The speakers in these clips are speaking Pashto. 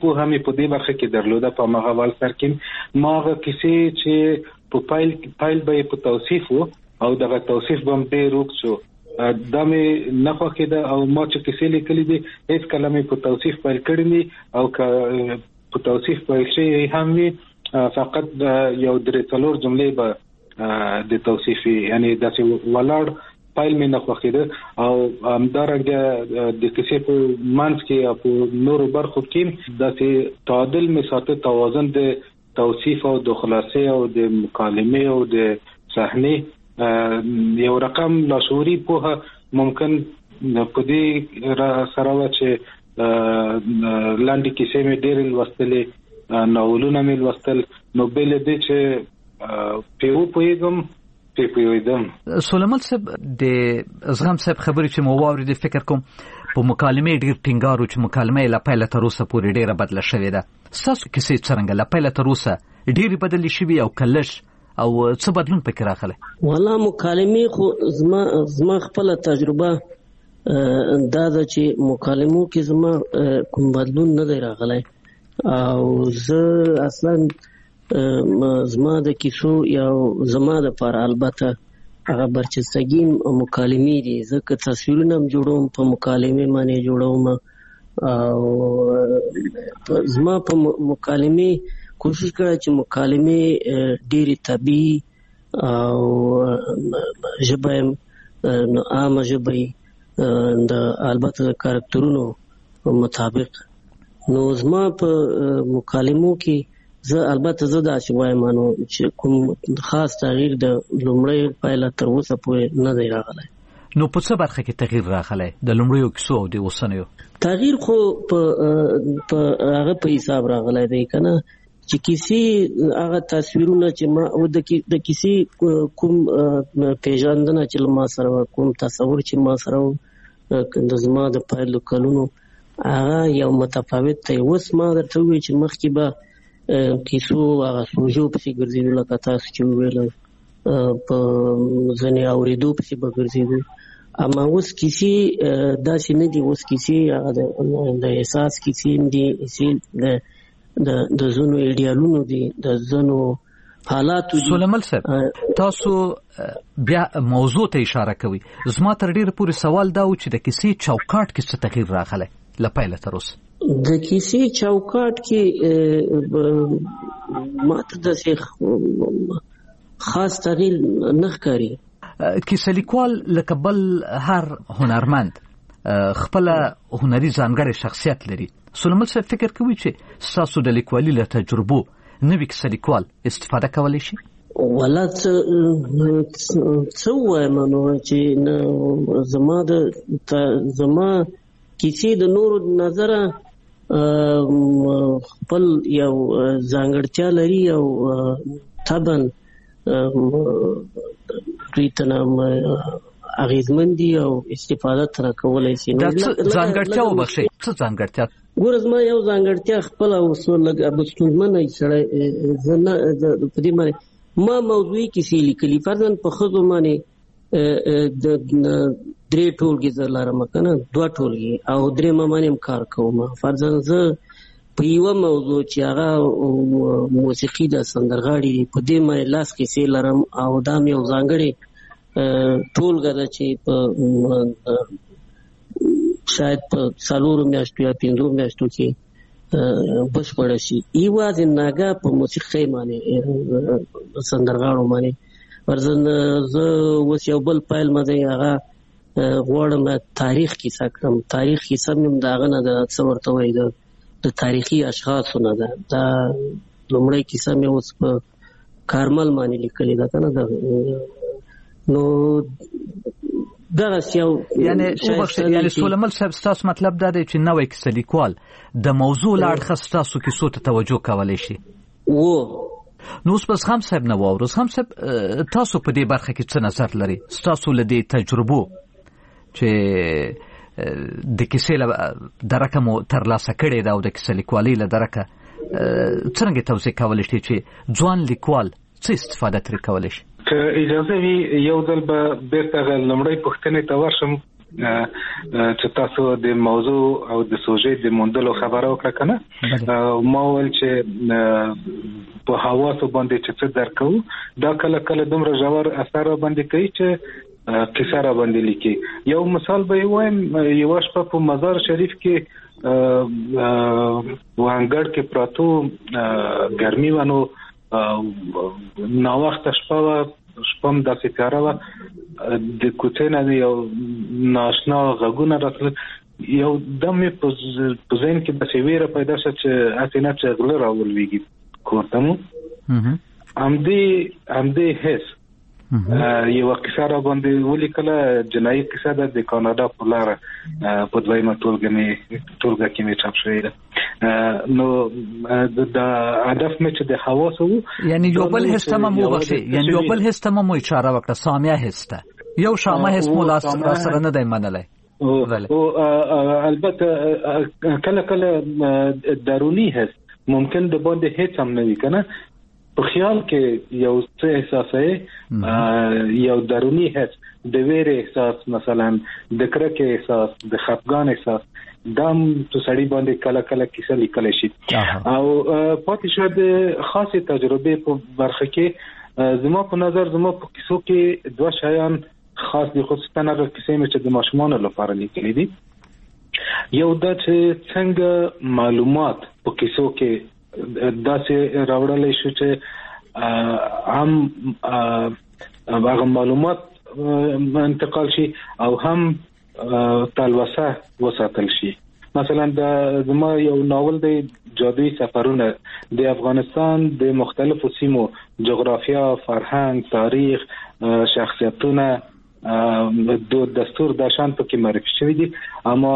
پوهه مې په دې برخه کې درلوده په مغه ول سر کې ما هغه کیسې چې په پایل به په توصیف او دغه توصیف به ډېر وکړو دا مې نه خوښېده او ما چې کیسې لیکلې دي هیڅ کله مې په توصیف پیل کړی نه او په توصیف پیل شي هم وي فقط یو درې څلور جملې به د توصیف یعنی داسې ولاړ پایل مې نه خوښېده او همدارنګه د کیسې په منځ کې او په نورو برخو کې داسې تعادل مې ساته توازن د توصیف او د خلاصې او د مکالمې او د صحنې یو رقم لاشعوري پوهه ممکن په دې سره و چې لاندې کیسې مې ډېر لوستلې ناولونه مې لوستل نو بل دې چې پیویدم سلیمان صاحب د زغم صاحب خبرې چې مو واورېدې فکر کوم په مکالمې ډېر ټینګار چې مکالمه له پیله تر اوسه پورې ډېره بدله شوې ده. ستاسو کیسې څرنګه له پیله تر اوسه ډېرې بدلې شوې او کلش او څه بدلون پکې راغلی؟ والله مکالمې خو زما خپله تجربه دا ده چې مکالمو کې زما کوم بدلون نه دی راغلی او زه اصلا زما د کیسو یا زما د پر البته هغه برچستګین مکالمې دي ځکه تصویرونه هم جوړوم په مکالمې باندې جوړوم او زما په مکالمې کوشش کړه چې مکالمې ډېرې طبیعي او ژبه عامه ژبه د البته د کاراکترونو مطابق نو زما په مکالمو کې زه البته زه داسې وایم چې کوم خاص تغییر د لومړۍ پایله تر اوسه پورې نه دی راغلی. نو په څه برخه کې تغییر راغلی د لومړیو کیسو او د اوسنیو؟ تغییر خو په هغه په حساب راغلی دی که نه چې کیسې هغه تصویرونه چې ما د کیسې کوم پیژندنه چې له ما سره کوم تصور چې ما سره د زما د پیلو کلونو هغه یو متفاوت دی. اوس ما درته ووایي چې مخکې به کیسو هغه سوژو پسې ګرځېدو لکه تاسو چې وویل په ځینې اورېدو پسې به ګرځېدو اما اوس کیسې داسې نه دي. اوس کیسې د احساس کیسې دي د ځینو ایډیالونو دي د ځینو حالاتو دي. سلیمان صاحب تاسو بیا موضوع ته اشاره کوي. زما تر ډېره پورې سوال دا و چې د کیسې چوکاټ کې څه تغییر راغلی له پیله تر اوسه؟ د کیسې چوکاټ کې ماته داسې خاص تغییر نه ښکاري. کیسه لیکوال لکه بل هر هنرمند خپله هنري ځانګړی شخصیت لري. سلیمان صاحب فکر کوي چې ستاسو د لیکوالي له تجربو نوي کیسه لیکوال استفاده کولی شي؟ والله څه ووایم نو چې زما کیسې د نورو نظره خپل یو ځانګړتیا لري او طبعا دوی ته اغېزمن دي او استفاده ترې کولی شي. دا ځانګړتیا وبخښئ څه ځانګړتیا؟ ګوره زما یو ځانګړتیا خپله اوسه لږ ستونزمنه سړی زه نه په دې باندې ما موضوعي کیسې لیکلي فرضاً په ښځو باندې درې ټولګې زه لرم که نه 2 ټولګې او درېیمه باندې هم کار کوم. فرضاً زه په یوه موضوع چې هغه موسیقي د سندرغاړي دي په دې باندې 10 کیسې لرم او دا هم یو ځانګړې ټولګه ده چې په شاید په 4 میاشتو یا 5 میاشتو کې بشپړه شي. یوازې ناګه په موسیقۍ باندې سندرغاړو باندې فرضاً زه اوس یو بل پیل مده هغه غواړم تاریخ کیسه کړم. تاریخ کیسه مې د هغه نه د څه ورته وایي د تاریخي اشخاصو نه ده. دا لومړی کیسه مې اوس په کارمل باندې لیکلې ده که نه نو دغسې یو یعنی سلیمان صاحب ستاسو مطلب دا دی چې نوی کیسه لیکوال د موضوع له اړخه ستاسو کیسو ته توجه کولی شي؟ نو اوس به زغم صاحب نه واورو. زغم صاحب تاسو په دې برخه کې څه نظر لري؟ ستاسو له دې تجربو چې د کیسې له درکه مو ترلاسه کړې ده او د کیسه لیکوالۍ له درکه څرنګه توضیح کولی شئ چې ځوان لیکوال څه استفاده ترې کولی شي؟ که اجازه وي یو ځل به بیرته لومړۍ پوښتنې ته ورشم چې تاسو د موضوع او د سوژې د موندلو خبره وکړه کنه ما ول چې په حواسو باندې چې څه درکو دا کله کله دومره ژور اثر باندې کوي چې کیسه را باندې لیکي. یو مثال به وایم یو شپه په مزار شریف کې وانګړ کې پراتو ګرمي ونه نو وخت شپم د سپاره و د کوڅې نه یو ناشنا غږونه راتل یو دمه په ځین کې د سیویره پیدا شو چې اسینه چې غل راولويږي کوتمو امدې هیڅ یو کیسه را باندې ولیکله جنایي کیسه د کاناډا په لار په دویمه ټولګه کې می چاپ شوې ده. نو د هدف مې چې د حواسو یعنی یو بل هستمه مو بخشي یعنی یو بل هستمه مو اشاره وکړه سامیا هسته یو شامه هست مو لاس سره نه دی منلای او البته کله کله درونی هست ممکن د باندې هیڅ هم نه وي کنه په خیال کې یو څه احساسه یو درونی هست د ویر احساس مثلا د کرکه احساس د خفګان احساس دام تو سړی باندې کله کله کیسه لیکل شي او پاتې شو د خاصه تجربه په برخه کې زما په نظر زما په کیسو کې دوه شیان خاص دي خصوصا هغه کیسې چې د ماشومان لپاره لیکل دي. یو دا چې څنګه معلومات په کیسو کې داسې راوړل شي چې هم هغه معلومات انتقال شي او هم تلوسه وساتل شي. مثلا زما یو ناول دی جادویی سفرونه د افغانستان د مختلفو سیمو جغرافیا، فرهنګ، تاریخ، شخصیتونه د دستور د شان په کې معرفي شوی دي اما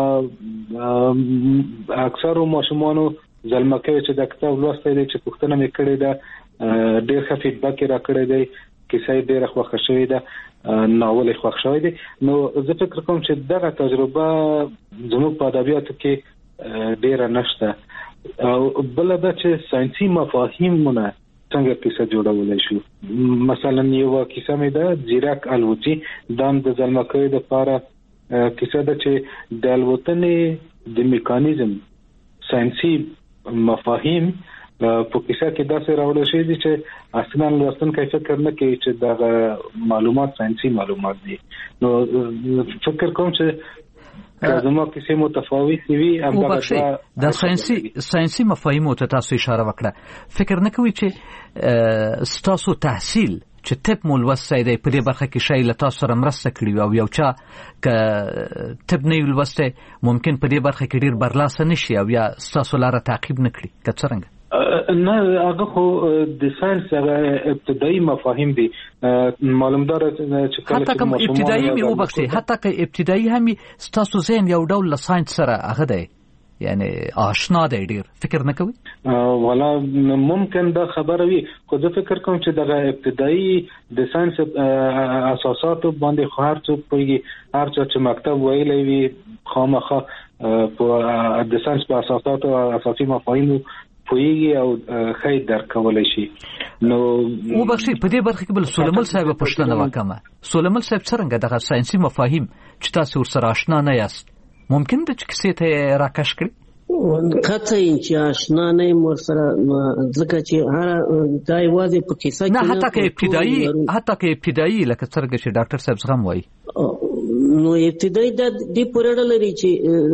اکثر ماشومانو ځلمه کوي چې د کتاب لوستل دي چې پوښتنه مې کړې ده ډېر ښه فیډبیک راکړی دی کیسه ډېر خوښه شوې ده ناول خوښ شوی دی. نو زه فکر کوم چې دغه تجربه زموږ په ادبیاتو کې ډېر نشته او بل دا چې ساينسي مفاهیمونه څنګه کیسه جوړولای شو. مثلا یو کیسه مې ده زیرک الوتی دام د ځلمه کوي د لپاره کیسه ده چې د الوتنې د میکانیزم ساينسي مفاهیم په کیسه کې داسې راوړل شوی دي چې اصلا لوستونکي فکر نه کوي چې دا معلومات ساينسي معلومات دي. نو فکر کوم چې زما کیسه متفاوت وي دا ساينسي مفاهیم ته تاسو اشاره وکړه. فکر نه کوي چې ستاسو تحصیل چې طب مول وسای دی په دې برخه کې شای لتا سره مرسته کړی او یو چا ک طب نه ولوسته ممکن په دې برخه کې ډیر برلاسه نشي او یا ستاسو لاره تعقیب نکړي که څنګه نه هغه خو د ساينس ابتدایي مفاهیم دي معلومدار چې کله حتی کوم ابتدایي مې وبخښي حتی که ابتدایي هم ستاسو ذهن یو ډول له ساينس سره هغه دی یعنی آشنا دی ډیر فکر نه کوي ولا ممکن دا خبره وي خو زه فکر کوم چې دغه ابتدایي د ساينس اساساتو باندې خو هر څوک پوهیږي هر څوک چې مکتب ویلی وي خامخا په د ساينس په اساساتو اساسي مفاهیمو پوهیږي او خیر درکولای شي. نو وبخښي په دې برخه کې بل سولمل صاحب پوښتنه وکړه سولمل صاحب څنګه دغه ساينسي مفاهیم چې تاسو ورسره آشنا نه یاست ممکن د کیسې ته راکش کړي کته چې آشنا نه مور سره ځکه چې هر دای واځي په کیسه کې نه حتی که ابتدایي لکه څنګه چې ډاکټر صاحب څنګه وایي نو ابتدایي د دې پرېړه لري چې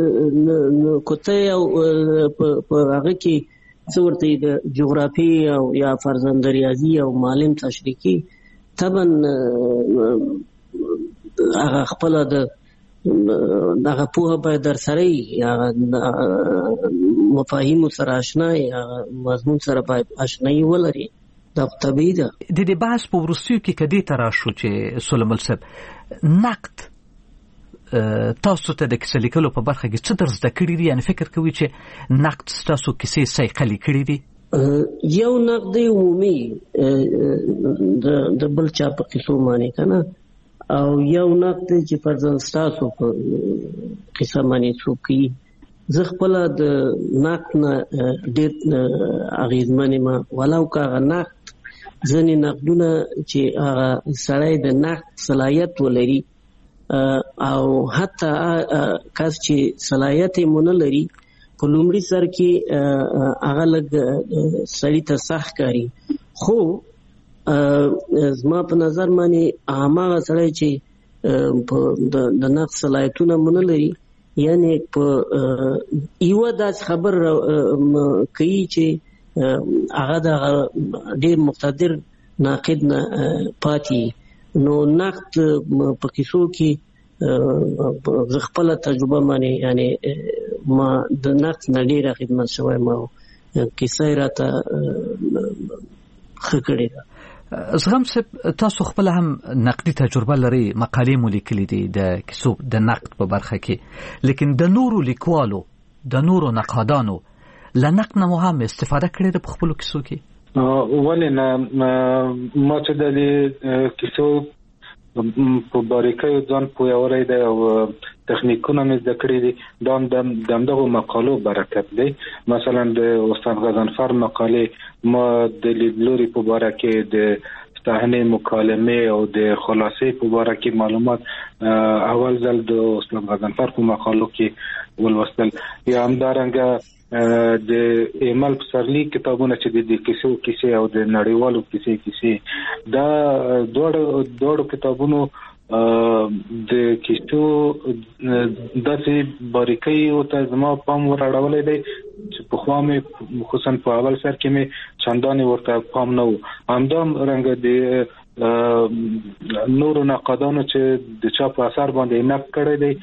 کوته او په هغه کې څورته د جغرافي او یا فرزند ریاضي او معلم تشریحي طبعا هغه خپل دغه په به در سره یا مفاهیم سره آشنا یا مضمون سره باید آشنایی ولري دا طبيعي ده. د دې بحث په ورسیو کې کدي تر شو چې سولمل صاحب نقد تاسو ته د کیسې لیکلو په برخه کې څه درس د کړی دي یعنی فکر کوي چې نقد تاسو کیسې صحیح کلی کړی دي یو نقد عمومي د بل چا په کیسو باندې کنه او یو نقد چې فرضاً تاسو په کیسه باندې څوکي زه خپل د نقد نه ډېر اغیزمنه ما ولو کا نقد ځنې نقدونه چې هغه سړی د نقد صلاحیت ولري او حتی کس چې صلاحیت یې مونږ لري په لومړي سر کې هغه لږ سړی ته سخت کاری، خو زما په نظر باندې هغه سړی چې د نقد صلاحیتونه مونږ لري، یعنی په یو داس خبر کوي چې هغه د ډیر مقتدر ناقد نه پاتې، نو نقد په کیسو کې خپل تجربه باندې یعنی ما د نقد نه ډیره خدمت شوی، ما کیسه راته ښه کړې ده. زغم صاحب تاسو خپل هم نقدي تجربه لري، مقالې مو لیکلې دي د کیسو د نقد په برخه کې، لیکن د نورو لیکوالو د نورو نقادانو له نقد نه مو هم استفاده کړې ده په خپلو کیسو کې؟ ولې نه، ما چې د کیسو په باریکۍ ځان پوهولی دی او تخنیکونه مې زده کړي دي، دا دغه مقالو برکت دی. مثلا د استاد غضنفر مقالې ما د لیدلوري په باره کې د صحنې مکالمې او د خلاصې په باره کې معلومات اول ځل د استاد غضنفر په مقالو کې ولوستل، یا همدارنګه د ایمل پسرلی کتابونه چې د کیسې او د نړیوالو کیسې دا دوړو کتابونو د کیسو داسې باریکۍ او ته زما پام وراړولې دی چې په خوا مې خصوصا په اول سر کې مې چندانې ورته پام نه و. همدارنګه د نورو نقادانو چې د چا په اثر باندې نقد کړی دی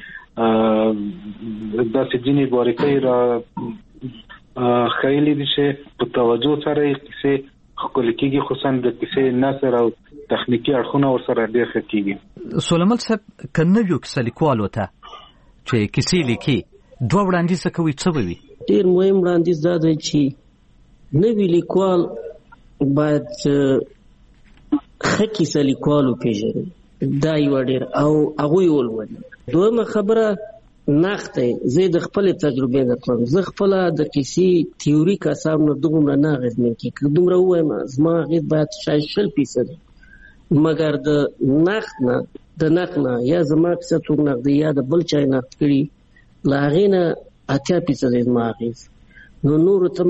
داسې ځینې باریکۍ را خیلی دي چې په توجه سره کیسې ښکلې کېږي، خصوصا د کیسې نثر او تخنیکي اړخونه ورسره ډېر ښه کېږي. سلیمان صاحب که نویو کیسه لیکوالو ته چې کیسې لیکي دوه وړاندیزه کوي، څه به وي؟ ډېر مهم وړاندیز دا دی چې نوی لیکوال باید ښه کیسه لیکوال وپېژني، دا یوه ډېر او هغوی ولولي. دویمه خبره نقد دی. زه د خپل تجربې نه کوم، زه خپل د کیسې تیوریک اصاب نه دومره نه اغېزمن کېږم، دومره ووایم زما اغېز باید شاید 100%، مګر د نقد نه یا زما کیسه څوک نقدي یا د بل چا نقد کړي له هغې نه 80% زما اغېز. نو نورو ته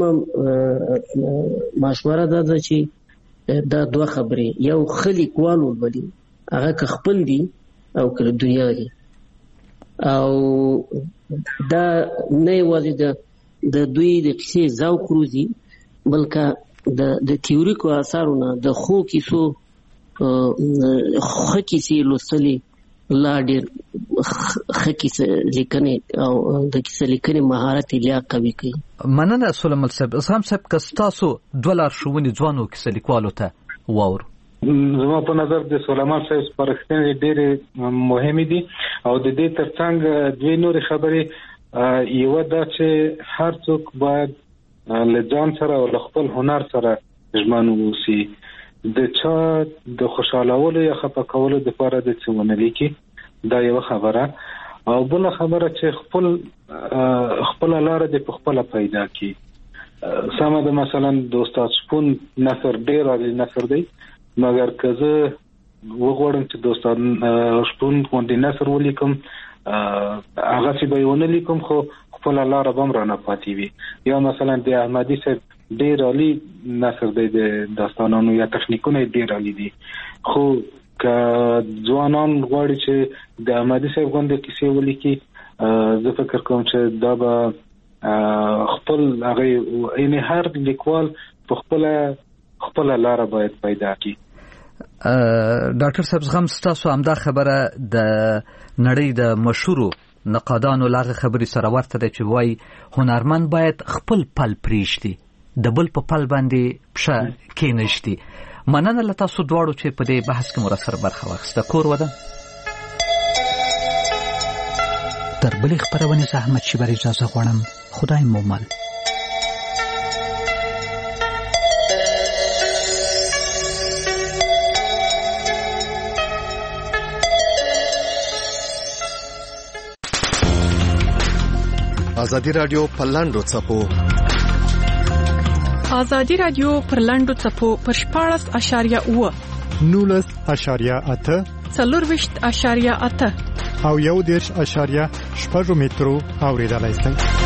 مشوره دا ده چې دا دوه خبرې، یو ښه لیکوال ولولي، هغه که خپل دي او که دنیا دي، او دا نه یوازې د دوی د کیسې ذوق روزي، بلکې د تیوریکو اثارونه د ښو کیسو ښه کیسې لوستلې لا ډېر ښه کیسه لیکنې او د کیسه لیکنې مهارت یې لا قوي کوي. مننه سلیمان صاحب. اسلام صاحب که ستاسو دوه لارښوونې ځوانو کیسه لیکوالو ته واورو؟ زما په نظر د سلیمان صاحب سپارښتنې ډېرې مهمې دي او د دې ترڅنګ دوی نورې خبرې، یوه دا چې هر څوک باید له ځان سره او له خپل هنر سره ژمن واوسي، د چا د خوشحالولو یا خفه کولو دپاره د څه ونه لیکي، دا یوه خبره. او بله خبره چې خپله لاره دې په خپله پیدا کړي. سمه ده، مثلا د استاد شپون نثر ډېر عالي نثر دی، مګر که زه وغواړم چې د استاد شپون غوندې نثر ولیکم هغسې به یې ونه لیکم، خو خپله لاره به هم رانه پاتې وي. یا مثلا د احمدي صاحب ډېر عالي نثر دی، د داستانانو یا تخنیکونه یې ډېر عالي دي، خو که ځوانان غواړي چې د احمدي صاحب غوندې کیسې ولیکي، زه فکر کوم چې دا به خپل هغه یعنې هر لیکوال په خپله لاره باید پیدا کړي. ډاکټر صاحب زغم ستاسو همدا خبره د نړۍ د مشهورو نقادانو لاغه خبرې سره ورته ده چې وایي هنرمند باید خپل پل پرېږدي، د بل په پل باندې پښه کېنږدي. مننه له تاسو دواړو چې په دې بحث کې مو راسره برخه واخیسته. کور ودان. تر بلې خپرونې زحمت شي بر اجازه غواړم. خدای مو مل. ازادي رادیو پر لاندو څپو ازادي رادیو پر لاندو څپو پر 14.8 19.8 24.8 او 1.8 مترو اوریدلای شئ.